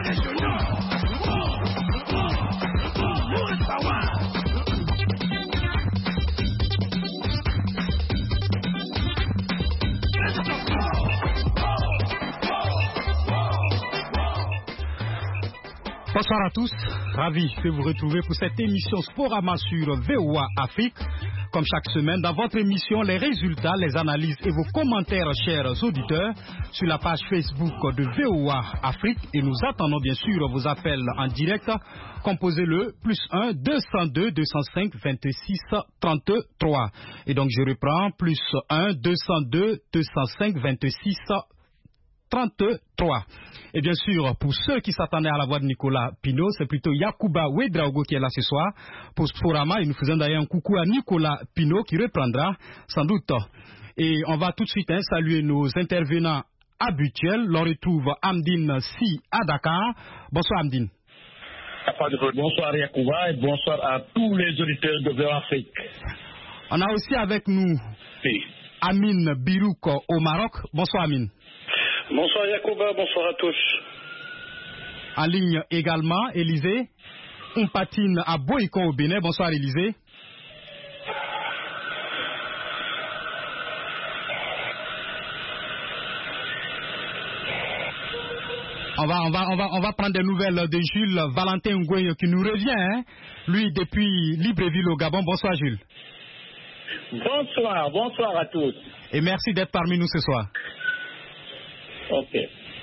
Bonsoir à tous, ravi de vous retrouver pour cette émission Sporama sur VOA Afrique. Comme chaque semaine, dans votre émission, les résultats, les analyses et vos commentaires, chers auditeurs, sur la page Facebook de VOA Afrique. Et nous attendons bien sûr vos appels en direct. Composez-le +1 202 205 26 33. Et donc je reprends +1 202 205 26 33. Et bien sûr, pour ceux qui s'attendaient à la voix de Nicolas Pino, c'est plutôt Yacouba Ouedraogo qui est là ce soir pour Sporama. Et nous faisons d'ailleurs un coucou à Nicolas Pino qui reprendra sans doute. Et on va tout de suite saluer nos intervenants habituels. L'on retrouve Amdine Si à Dakar. Bonsoir Amdine. Bonsoir Yacouba et bonsoir à tous les auditeurs de VOA Afrique. On a aussi avec nous Amine Birouk au Maroc. Bonsoir Amine. Bonsoir Yacouba, bonsoir à tous. En ligne également, Élisée Mpatine à Boïko au Bénin. Bonsoir Élisée. On va prendre des nouvelles de Jules Valentin Ngoué qui nous revient, lui depuis Libreville au Gabon. Bonsoir Jules. Bonsoir à tous. Et merci d'être parmi nous ce soir. Ok.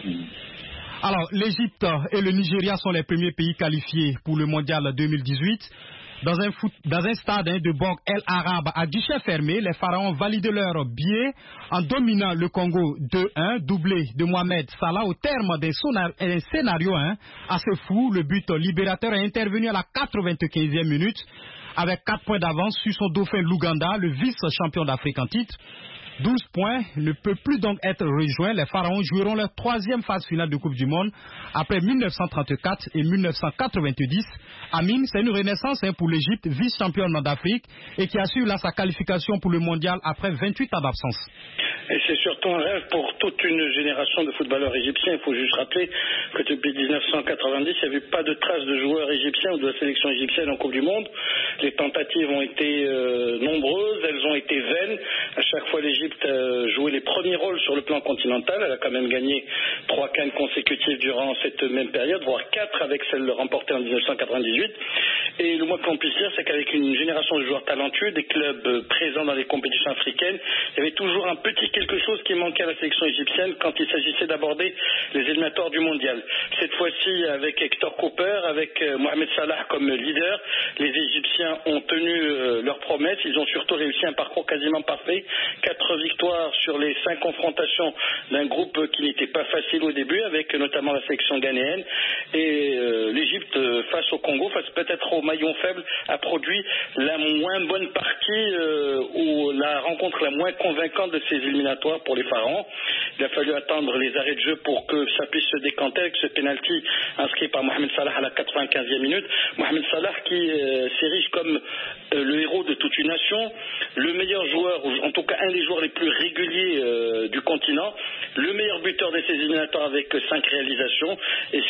Alors, l'Égypte et le Nigeria sont les premiers pays qualifiés pour le mondial 2018. Dans un stade de Borg El Arab à guichet fermé, les Pharaons valident leur billet en dominant le Congo 2-1, doublé de Mohamed Salah au terme d'un scénario assez fou. Le but libérateur est intervenu à la 95e minute avec 4 points d'avance sur son dauphin l'Ouganda, le vice-champion d'Afrique en titre. 12 points ne peut plus donc être rejoint. Les Pharaons joueront leur 3e phase finale de Coupe du Monde après 1934 et 1990. Amine, c'est une renaissance pour l'Égypte, vice-championne d'Afrique et qui assure là sa qualification pour le mondial après 28 ans d'absence. Et c'est surtout un rêve pour toute une génération de footballeurs égyptiens. Il faut juste rappeler que depuis 1990, il n'y avait pas de traces de joueurs égyptiens ou de la sélection égyptienne en Coupe du Monde. Les tentatives ont été nombreuses, elles ont été vaines. À chaque fois, l'Égypte a joué les premiers rôles sur le plan continental. Elle a quand même gagné 3 CAN consécutifs durant cette même période, voire 4 avec celle remportée en 1998. Et le moins qu'on puisse dire, c'est qu'avec une génération de joueurs talentueux, des clubs présents dans les compétitions africaines, il y avait toujours un petit quelque chose qui manquait à la sélection égyptienne quand il s'agissait d'aborder les éliminatoires du mondial. Cette fois-ci, avec Hector Cooper, avec Mohamed Salah comme leader, les Égyptiens ont tenu leurs promesses. Ils ont surtout réussi un parcours quasiment parfait. 4 victoires sur les 5 confrontations d'un groupe qui n'était pas facile au début, avec notamment la sélection ghanéenne. Et l'Égypte, face au Congo, face peut-être au maillon faible, a produit la moins bonne partie ou la rencontre la moins convaincante de ces éliminatoires pour les Pharaons. Il a fallu attendre les arrêts de jeu pour que ça puisse se décanter avec ce penalty inscrit par Mohamed Salah à la 95e minute. Mohamed Salah qui s'érige comme le héros de toute une nation, le meilleur joueur, ou en tout cas un des joueurs les plus réguliers du continent, le meilleur buteur de ces éliminatoires avec 5 réalisations et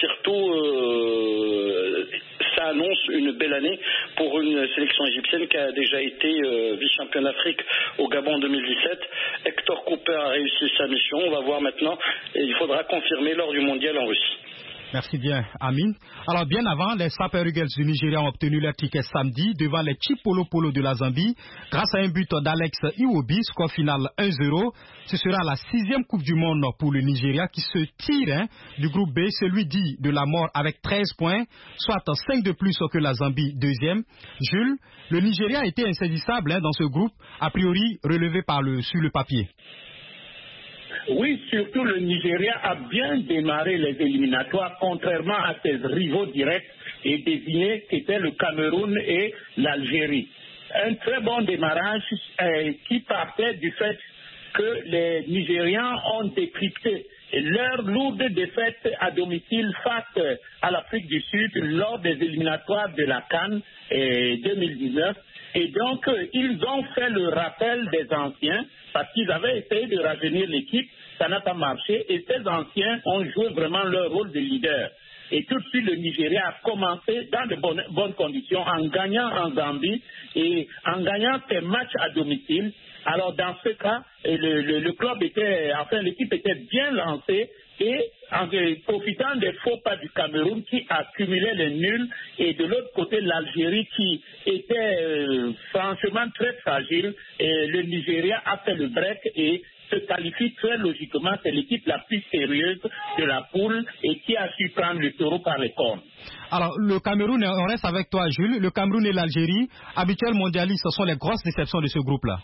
surtout ça annonce une belle année pour une sélection égyptienne qui a déjà été vice-championne d'Afrique au Gabon en 2017. Hector Cooper a réussi sa mission, on va voir maintenant, et il faudra confirmer lors du mondial en Russie. Merci bien, Amine. Alors, bien avant, les Super Eagles du Nigeria ont obtenu leur ticket samedi devant les Chipolo Polo de la Zambie grâce à un but d'Alex Iwobi, score final 1-0. Ce sera la 6e Coupe du Monde pour le Nigeria qui se tire du groupe B, celui dit de la mort avec 13 points, soit 5 de plus que la Zambie 2e. Jules, le Nigeria a été insaisissable dans ce groupe, a priori relevé sur le papier. Oui, surtout le Nigeria a bien démarré les éliminatoires, contrairement à ses rivaux directs et désignés qui étaient le Cameroun et l'Algérie. Un très bon démarrage qui partait du fait que les Nigérians ont décrypté leur lourde défaite à domicile face à l'Afrique du Sud lors des éliminatoires de la CAN 2019. Et donc, ils ont fait le rappel des anciens parce qu'ils avaient essayé de rajeunir l'équipe, ça n'a pas marché et ces anciens ont joué vraiment leur rôle de leader. Et tout de suite, le Nigeria a commencé dans de bonnes conditions en gagnant en Zambie et en gagnant ses matchs à domicile. Alors, dans ce cas, le club l'équipe était bien lancée et en profitant des faux pas du Cameroun qui accumulait les nuls et de l'autre côté, l'Algérie qui était franchement très fragile. Et le Nigeria a fait le break et se qualifie très logiquement. C'est l'équipe la plus sérieuse de la poule et qui a su prendre le taureau par les cornes. Alors, le Cameroun, on reste avec toi, Jules. Le Cameroun et l'Algérie, habituels mondialistes, ce sont les grosses déceptions de ce groupe-là.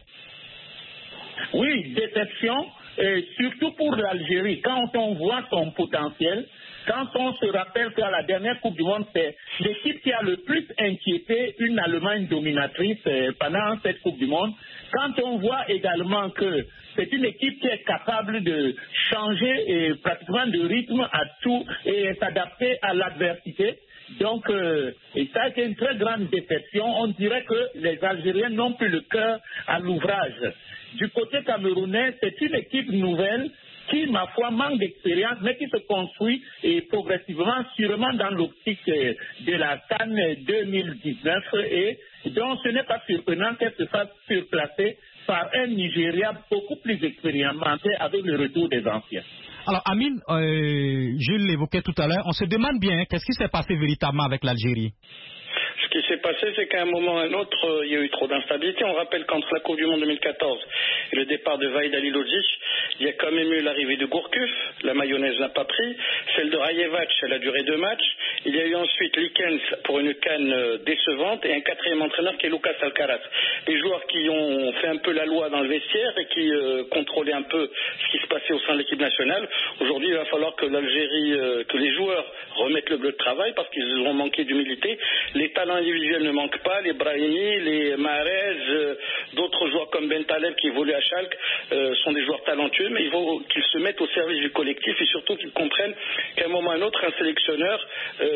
Oui, déception, surtout pour l'Algérie. Quand on voit son potentiel, quand on se rappelle qu'à la dernière Coupe du Monde, c'est l'équipe qui a le plus inquiété une Allemagne dominatrice pendant cette Coupe du Monde. Quand on voit également que c'est une équipe qui est capable de changer pratiquement de rythme à tout et s'adapter à l'adversité. Donc, ça a été une très grande déception. On dirait que les Algériens n'ont plus le cœur à l'ouvrage. Du côté camerounais, c'est une équipe nouvelle qui, ma foi, manque d'expérience, mais qui se construit progressivement, sûrement dans l'optique de la CAN 2019. Et donc, ce n'est pas surprenant qu'elle se fasse surplacer par un Nigeria beaucoup plus expérimenté avec le retour des anciens. Alors, Amine, je l'évoquais tout à l'heure, on se demande bien qu'est-ce qui s'est passé véritablement avec l'Algérie. Ce qui s'est passé, c'est qu'à un moment ou à un autre, il y a eu trop d'instabilité. On rappelle qu'entre la Coupe du Monde 2014 et le départ de Vahid Halilovic, il y a quand même eu l'arrivée de Gourcuff, la mayonnaise n'a pas pris. Celle de Rajevac, elle a duré 2 matchs. Il y a eu ensuite Likens pour une canne décevante et un 4e entraîneur qui est Lucas Alcaraz. Les joueurs qui ont fait un peu la loi dans le vestiaire et qui contrôlaient un peu ce qui se passait au sein de l'équipe nationale. Aujourd'hui, il va falloir que l'Algérie, que les joueurs remettent le bleu de travail parce qu'ils ont manqué d'humilité. Les talents individuels ne manquent pas, les Brahimi, les Mahrez, d'autres joueurs comme Ben Taleb qui évoluent à Schalke sont des joueurs talentueux, mais il faut qu'ils se mettent au service du collectif et surtout qu'ils comprennent qu'à un moment ou à un autre, un sélectionneur,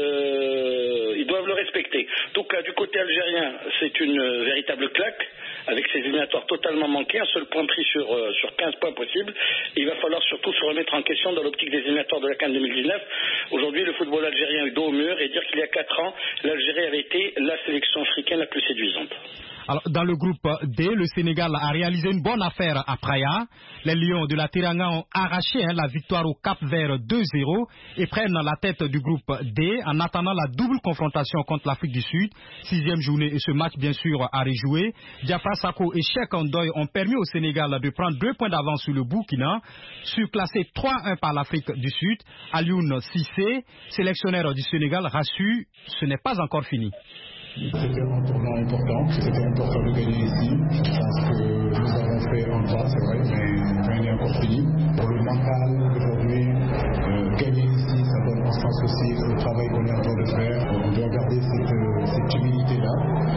ils doivent le respecter. Donc là, du côté algérien, c'est une véritable claque, avec ses éliminatoires totalement manqués, un seul point pris sur 15 points possibles. Et il va falloir surtout se remettre en question dans l'optique des éliminatoires de la CAN 2019. Aujourd'hui, le football algérien est dos au mur et dire qu'il y a 4 ans, l'Algérie avait été la sélection africaine la plus séduisante. Alors, dans le groupe D, le Sénégal a réalisé une bonne affaire à Praia. Les Lions de la Teranga ont arraché la victoire au Cap-Vert 2-0 et prennent la tête du groupe D en attendant la double confrontation contre l'Afrique du Sud. 6e journée et ce match, bien sûr, à rejouer. Diafra Sakho et Cheikh Ndoye ont permis au Sénégal de prendre 2 points d'avance sur le Burkina, surclassé 3-1 par l'Afrique du Sud. Alioune Cissé, sélectionneur du Sénégal, rassure, ce n'est pas encore fini. C'était un tournant important, c'était important de gagner ici. Je pense que nous avons fait un pas, c'est vrai, mais rien n'est encore fini. Pour le mental d'aujourd'hui, gagner ici, ça donne un sens aussi au travail qu'on est en train de faire. On doit garder cette humilité-là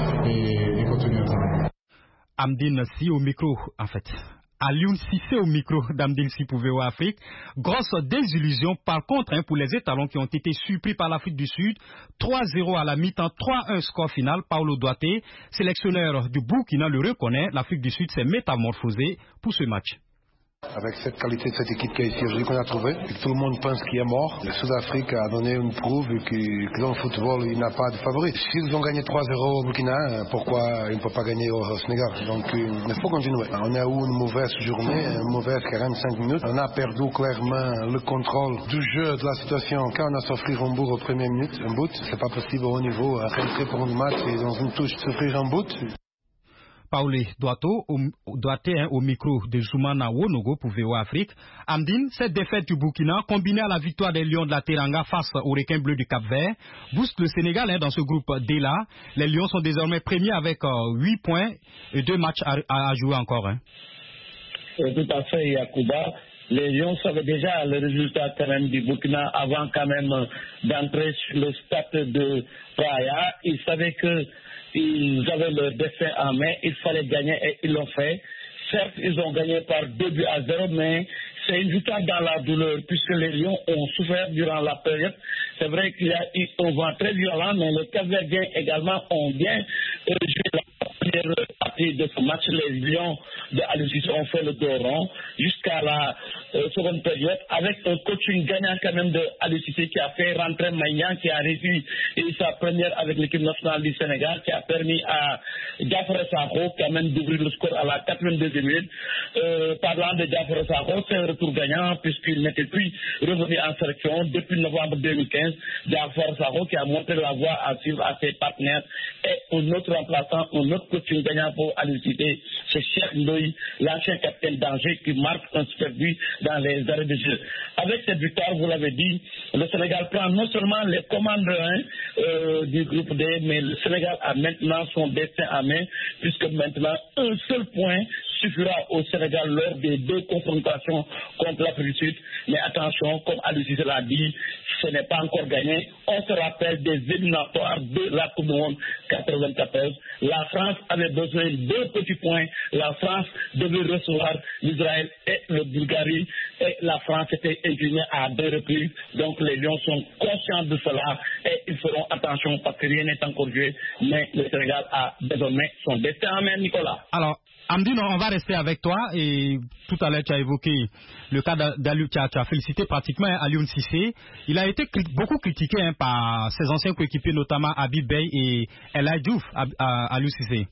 et continuer à travailler. Amdine Si au micro, en fait. Alioune Cissé au micro d'Amdine Si pour VOA Afrique. Grosse désillusion par contre pour les étalons qui ont été surpris par l'Afrique du Sud. 3-0 à la mi-temps, 3-1 score final. Paulo Douaté, sélectionneur du Burkina, le reconnaît. L'Afrique du Sud s'est métamorphosée pour ce match. Avec cette qualité de cette équipe qui est ici aujourd'hui qu'on a trouvée, et que tout le monde pense qu'il est mort, le Sud-Afrique a donné une preuve que dans le football, il n'a pas de favori. S'ils ont gagné 3-0 au Burkina, pourquoi ils ne peuvent pas gagner au Sénégal? Donc il faut continuer. On a eu une mauvaise journée, une mauvaise 45 minutes. On a perdu clairement le contrôle du jeu, de la situation. Quand on a souffert un but aux premières minutes, un but, c'est pas possible au niveau rentrer pour un match et dans une touche souffrir un but. Paulo Douaté au micro de Zoumana Wonogo pour VOA Afrique. Amdine, cette défaite du Burkina, combinée à la victoire des Lions de la Teranga face aux requins bleus du Cap-Vert, booste le Sénégal dans ce groupe D-là. Les Lions sont désormais premiers avec 8 points et 2 matchs à jouer encore. Tout à fait, Yacouba. Les Lions savaient déjà le résultat quand même du Burkina avant quand même d'entrer sur le stade de Praia. Ils savaient qu'ils avaient le destin en main, il fallait gagner et ils l'ont fait. Certes, ils ont gagné par 2-0, mais c'est une victoire dans la douleur puisque les Lions ont souffert durant la période. C'est vrai qu'il y a eu un vent très violent, mais les Cap-Verdiens également ont bien joué la première partir de ce match, les Lions de Aliou Cissé ont fait le dos rond jusqu'à la seconde période avec un coaching gagnant quand même de Aliou Cissé qui a fait rentrer Maïnian, qui a réussi sa première avec l'équipe nationale du Sénégal, qui a permis à Diafara Sakho quand même d'ouvrir le score à la 82e minute. Parlant de Diafara Sakho, c'est un retour gagnant puisqu'il n'était plus revenu en sélection depuis novembre 2015. Diafara Sakho qui a montré la voie à suivre à ses partenaires et un autre remplaçant, un autre coaching gagnant pour Aliou Cissé, c'est Cheikh Ndoye, l'ancien capitaine d'Angers qui marque un super but dans les arrêts de jeu. Avec cette victoire, vous l'avez dit, le Sénégal prend non seulement les commandes du groupe D, mais le Sénégal a maintenant son destin à main, puisque maintenant un seul point suffira au Sénégal lors des 2 confrontations contre l'Afrique du Sud. Mais attention, comme Aliou Cissé l'a dit, ce n'est pas encore gagné. On se rappelle des éliminatoires de la Coupe du Monde 94. La France avait besoin de 2 petits points. La France devait recevoir l'Israël et le Bulgarie. Et la France était inclinée à 2 reprises. Donc les Lions sont conscients de cela et ils feront attention parce que rien n'est encore joué. Mais le Sénégal a désormais son destin en main, Nicolas. Alors, Amdine, on va rester avec toi. Et tout à l'heure, tu as évoqué le cas d'Aliou, tu as félicité pratiquement Aliou Cissé. Il a été beaucoup critiqué par ses anciens coéquipiers, notamment Habib Beye et El Hadji Diouf, Aliou Cissé.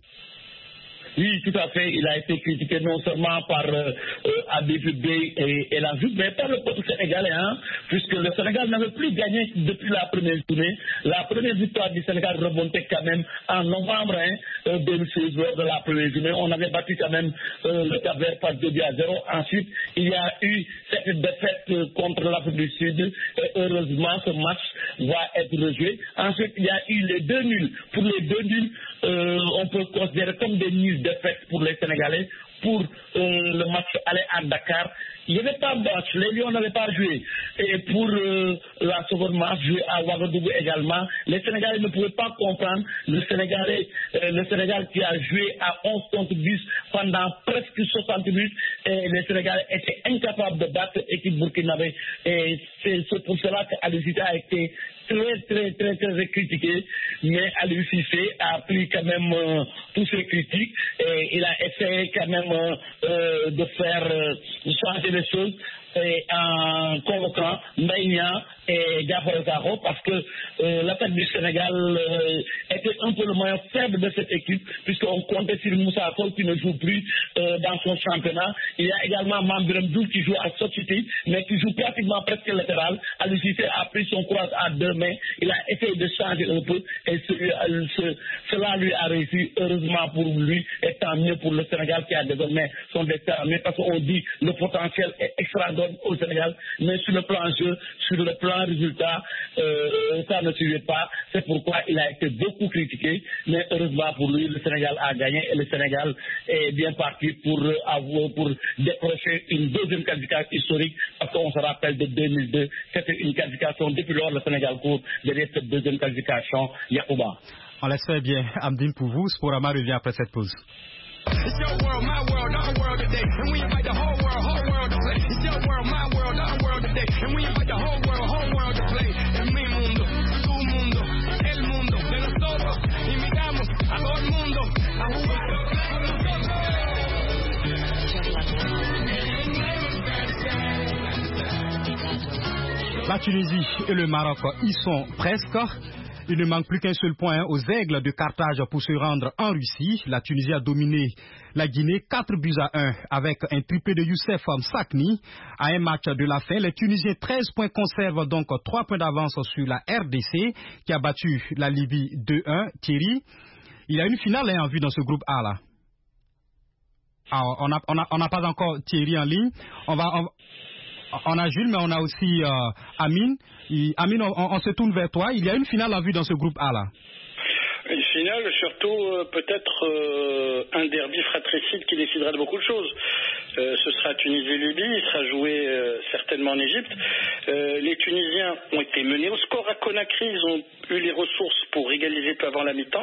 Oui, tout à fait. Il a été critiqué non seulement par Habib Beye et El Hadji Diouf, mais par le peuple sénégalais, puisque le Sénégal n'avait plus gagné depuis la première journée. La première victoire du Sénégal remontait quand même en novembre 2016, lors de la première journée. On avait battu quand même le Cap-Vert par 2-0. Ensuite, il y a eu cette défaite contre l'Afrique du Sud. Et heureusement, ce match va être rejoué. Ensuite, il y a eu les 2 nuls. Pour les 2 nuls, on peut considérer comme des nuls défaite pour les Sénégalais. Pour le match aller à Dakar, il n'y avait pas de match, les Lions n'avaient pas joué. Et pour la seconde match, joué à Ouagadougou également, les Sénégalais ne pouvaient pas comprendre. Le Sénégal qui a joué à 11 contre 10 pendant presque 60 minutes, et les Sénégalais étaient incapables de battre l'équipe burkinabé. Et c'est pour cela qu'Aliou Cissé a été très critiqué, mais Aliou Cissé a pris quand même tous ces critiques et il a essayé quand même de faire changer les choses en convoquant Maïnia et Diafara Sakho parce que l'attaque du Sénégal était un peu le moyen faible de cette équipe puisqu'on comptait sur Moussa Sow qui ne joue plus dans son championnat. Il y a également Mame Birame Diouf qui joue à Société mais qui joue pratiquement presque latéral. Aliou Cissé a pris son courage à 2 mains. Il a essayé de changer un peu et cela lui a réussi, heureusement pour lui et tant mieux pour le Sénégal qui a désormais son destin. Mais parce qu'on dit le potentiel est extraordinaire au Sénégal, mais sur le plan jeu, sur le plan résultat, ça ne suivait pas. C'est pourquoi il a été beaucoup critiqué, mais heureusement pour lui, le Sénégal a gagné et le Sénégal est bien parti pour décrocher une 2e qualification historique, parce qu'on se rappelle de 2002, c'était une qualification depuis lors le Sénégal court derrière cette 2e qualification, Yacouba. On l'espère bien, Amdine, pour vous. Sporama revient après cette pause. It's your world, my world, our world today. And we invite the whole world to play. It's your world, my world, our world today. And we invite the whole world to play. En mi mundo, tu mundo, el mundo de nosotros. Invitamos a todo el mundo a jugar con nosotros. La Tunisie et le Maroc y sont presque. Il ne manque plus qu'un seul point aux Aigles de Carthage pour se rendre en Russie. La Tunisie a dominé la Guinée 4-1 avec un triplé de Youssef Msakni. À un match de la fin, les Tunisiens 13 points conservent donc 3 points d'avance sur la RDC qui a battu la Libye 2-1. Thierry, il y a une finale en vue dans ce groupe A là. Alors, on n'a pas encore Thierry en ligne. On a Jules, mais on a aussi Amine. Amine, on se tourne vers toi. Il y a une finale en vue dans ce groupe A là. Une finale, surtout peut-être un derby fratricide qui décidera de beaucoup de choses. Ce sera Tunisie-Libye, il sera joué certainement en Égypte. Les Tunisiens ont été menés au score à Conakry, ils ont eu les ressources pour égaliser peu avant la mi-temps.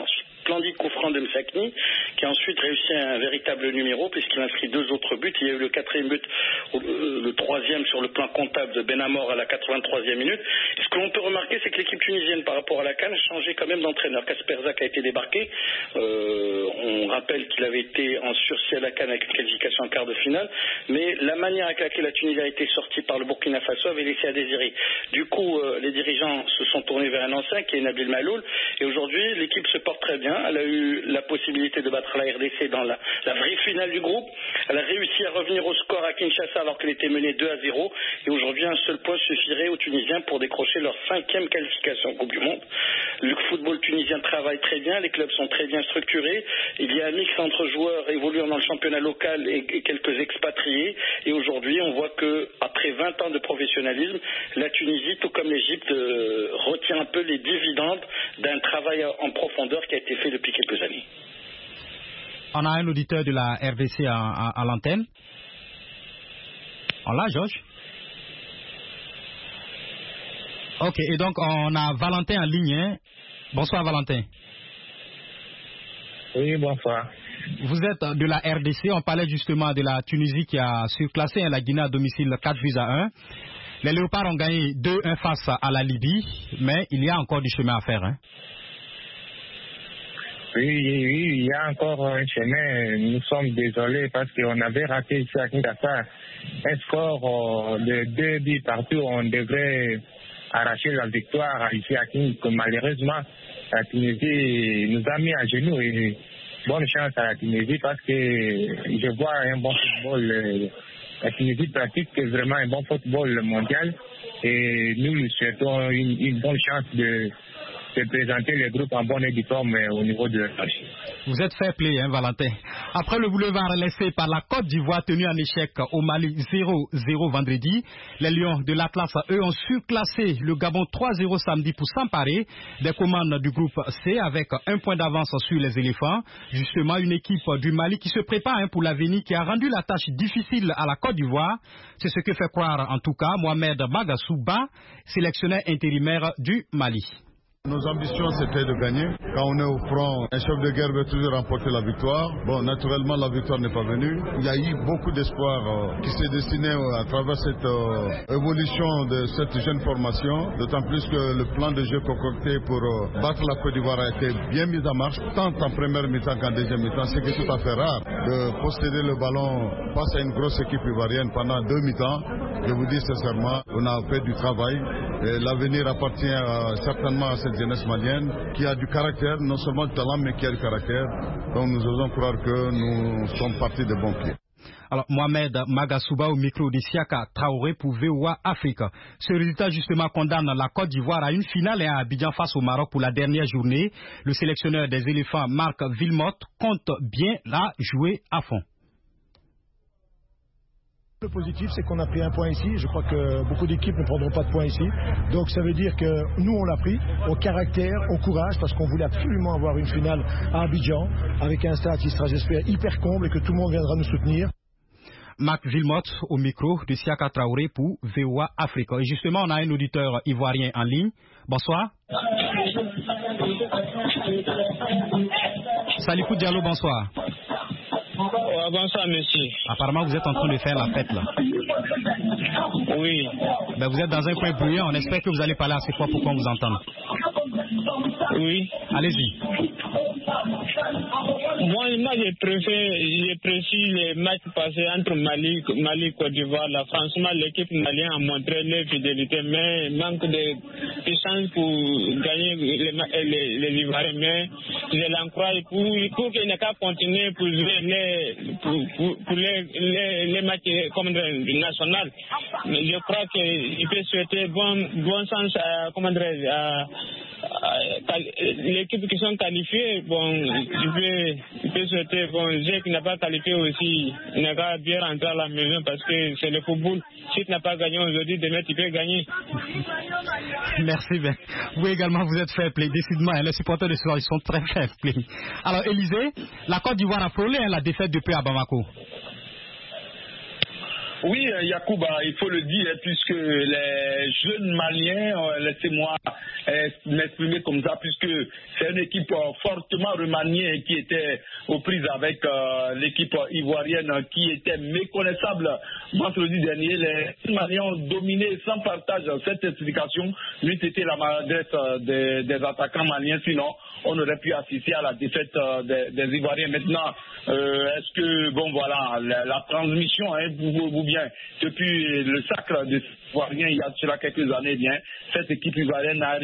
splendide coup franc de Msakni, qui a ensuite réussi un véritable numéro, puisqu'il inscrit 2 autres buts. Il y a eu le 4e but, le 3e sur le plan comptable de Benamor à la 83e minute. Et ce que l'on peut remarquer, c'est que l'équipe tunisienne, par rapport à la CAN, a changé quand même d'entraîneur. Kasper Zak a été débarqué. On rappelle qu'il avait été en sursis à la CAN avec une qualification en quart de finale, mais la manière avec laquelle la Tunisie a été sortie par le Burkina Faso avait laissé à désirer. Du coup, les dirigeants se sont tournés vers un ancien qui est Nabil Maloul, et aujourd'hui l'équipe se porte très bien. Elle a eu la possibilité de battre la RDC dans la vraie finale du groupe. Elle a réussi à revenir au score à Kinshasa alors qu'elle était menée 2-0, et aujourd'hui un seul point suffirait aux Tunisiens pour décrocher leur 5e qualification en Coupe du Monde. Le football tunisien travaille très bien, les clubs sont très bien structurés, il y a un mix entre joueurs évoluant dans le championnat local et quelques expatriés, et aujourd'hui on voit que après 20 ans de professionnalisme, la Tunisie, tout comme l'Égypte, retient un peu les dividendes d'un travail en profondeur qui a été fait depuis quelques années. On a un auditeur de la RDC à l'antenne. On l'a, Georges? Ok, et donc on a Valentin en ligne. Hein? Bonsoir Valentin. Oui, bonsoir. Vous êtes de la RDC, on parlait justement de la Tunisie qui a surclassé la Guinée à domicile 4-1. Les Léopards ont gagné 2-1 face à la Libye, mais il y a encore du chemin à faire. Hein? Oui, il y a encore un chemin. Nous sommes désolés parce qu'on avait raté ici à Kinshasa un score de 2 buts partout. On devrait arracher la victoire ici à Kinshasa. Malheureusement, la Tunisie nous a mis à genoux. Et bonne chance à la Tunisie parce que je vois un bon football. La Tunisie pratique vraiment un bon football mondial et nous lui souhaitons une bonne chance de présenter le groupe en bonne et due forme au niveau de la match. Vous êtes fair play, hein, Valentin. Après le boulevard laissé par la Côte d'Ivoire tenu en échec au Mali 0-0 vendredi, les Lions de l'Atlas, eux, ont surclassé le Gabon 3-0 samedi pour s'emparer des commandes du groupe C avec un point d'avance sur les éléphants. Justement, une équipe du Mali qui se prépare pour l'avenir, qui a rendu la tâche difficile à la Côte d'Ivoire. C'est ce que fait croire en tout cas Mohamed Bagasouba, sélectionneur intérimaire du Mali. Nos ambitions, c'était de gagner. Quand on est au front, un chef de guerre veut toujours remporter la victoire. Bon, naturellement, la victoire n'est pas venue. Il y a eu beaucoup d'espoir qui s'est destiné à travers cette évolution de cette jeune formation. D'autant plus que le plan de jeu concocté pour battre la Côte d'Ivoire a été bien mis en marche, tant en première mi-temps qu'en deuxième mi-temps. C'est que tout à fait rare de posséder le ballon face à une grosse équipe ivoirienne pendant 2 mi-temps. Je vous dis sincèrement, on a fait du travail. Et l'avenir appartient certainement à cette jeunesse malienne qui a du caractère, non seulement du talent, mais qui a du caractère. Donc nous osons croire que nous sommes partis de bons pieds. Alors, Mohamed Magasouba au micro de Siaka Traoré pour VOA Afrique. Ce résultat, justement, condamne la Côte d'Ivoire à une finale et à Abidjan face au Maroc pour la dernière journée. Le sélectionneur des éléphants, Marc Wilmotte, compte bien la jouer à fond. Le positif, c'est qu'on a pris un point ici. Je crois que beaucoup d'équipes ne prendront pas de points ici. Donc ça veut dire que nous, on l'a pris au caractère, au courage, parce qu'on voulait absolument avoir une finale à Abidjan, avec un stade qui sera, j'espère, hyper comble et que tout le monde viendra nous soutenir. Marc Wilmotte au micro de Siaka Traoré pour VOA Afrique. Et justement, on a un auditeur ivoirien en ligne. Bonsoir. Salifou Diallo, bonsoir. Bonsoir, monsieur. Apparemment, vous êtes en train de faire la fête, là. Oui. Ben, vous êtes dans un coin bruyant. On espère que vous allez parler assez fort pour qu'on vous entende. Oui. Allez-y. Moi, je préfère les matchs passés entre Mali et Côte d'Ivoire. Là, franchement, l'équipe malienne a montré leur fidélité, mais manque de chance pour gagner les Ivoiriens. Mais je l'encourage pour qu'il n'ait qu'à continuer pour jouer les matchs comme national. Je crois qu'il peut souhaiter bon sens à l'équipe qui sont qualifiées. Bon, il peut souhaiter G qui n'a pas qualifié aussi, il n'a qu'à bien rentrer à la maison parce que c'est le football. Si tu n'as pas gagné aujourd'hui, demain tu peux gagner. Merci bien. Vous également, vous êtes fair play. Décidément, les supporters de ce soir, ils sont très fair play. Alors, Élisée, la Côte d'Ivoire a frôlé la défaite depuis à Bamako. Oui, Yacouba, il faut le dire, puisque les jeunes Maliens, laissez-moi m'exprimer comme ça, puisque c'est une équipe fortement remaniée qui était aux prises avec l'équipe ivoirienne qui était méconnaissable vendredi dernier. Les Maliens ont dominé sans partage cette explication. Lui, c'était la maladresse des attaquants maliens, sinon on aurait pu assister à la défaite des Ivoiriens. Maintenant, est-ce que, bon voilà, la transmission, ou bien depuis le sacre des Ivoiriens il y a cela quelques années, bien, cette équipe ivoirienne a